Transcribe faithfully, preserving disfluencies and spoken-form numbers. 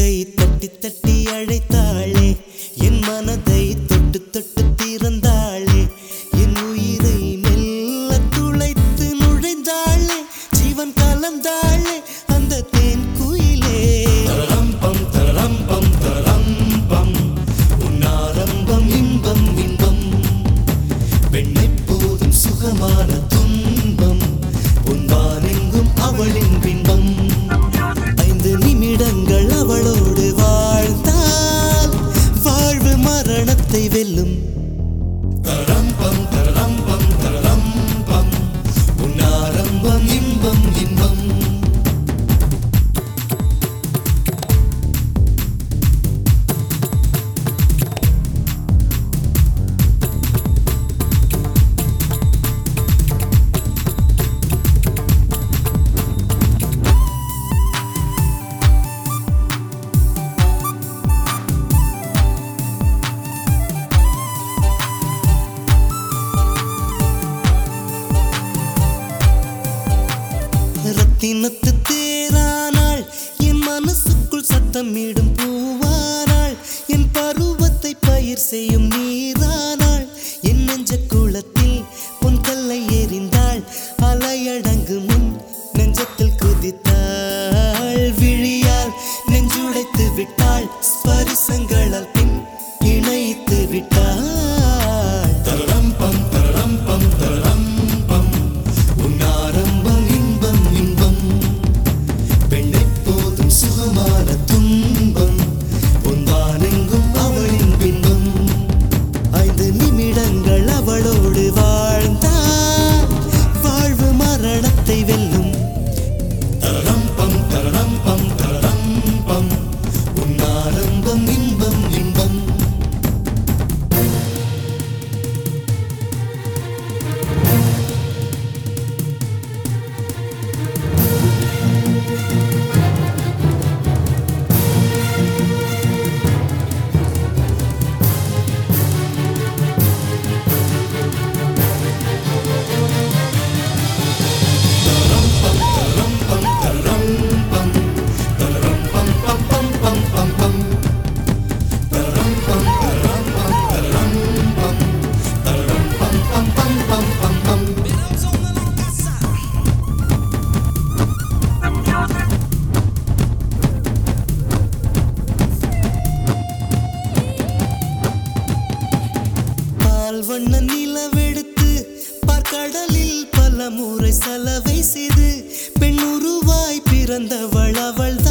கை தட்டி தட்டி அழைத்தாளே, என் மனதை தொட்டு தொட்டு திறந்தாளே, என் உயிரை மெல்ல துளைத்து நுழைந்தாளே, ஜீவன் கலந்தாளே அந்த தேன் குயிலே. தரம்பம் தரம்பம் தரம்பம் உன்னாரம்பம் இன்பம் இன்பம், பெண்ணை போதும் சுகமான துன்பம், உன்வானெங்கும் அவளின் பின்பம். ஐந்து நிமிடங்கள் அவளோடு வாழ்ந்தால் வாழ்வு மரணத்தை வெல்லும். தரம்பம் தரம்பம் தரம்பம் உன்னாரம்பம் இன்பம் இன்பம். ரத்தினத்து தேரானாள், என் மனசுக்குள் சத்தமிடும் பூவானாள், என் பருவத்தை பயிர் செய்யும் நீரானாள், என் நெஞ்ச குளத்தில் பொன் கல்லை எறிந்தாள், அலையடங்கு முன் நெஞ்சத்தில் குதித்தாள், விழியால் நெஞ்சுடைத்து விட்டாள், ஸ்பரிசங்களால் பின் இணைத்து விட்டாள். தரம்பம் தரம்பம் தரம்பம் உன்னாரம்பம் இன்பம் இன்பம், பெண்ணை போதும் சுகமான துன்பம், உன்வானெங்கும் அவளின் பின்பம். ஐந்து நிமிடங்கள் அவளோடு வாழ்ந்தால் வாழ்வு மரணத்தை வெல்லும். தரம்பம் தரம்பம் தரம்பம் உன்னாரம்பம் இன்பம் இன்பம். வண்ண நிலவெடுத்து பார்க்கடலில் பல முறை சலவை செய்து பெண்ணுருவாய் பிறந்தவள் அவள்.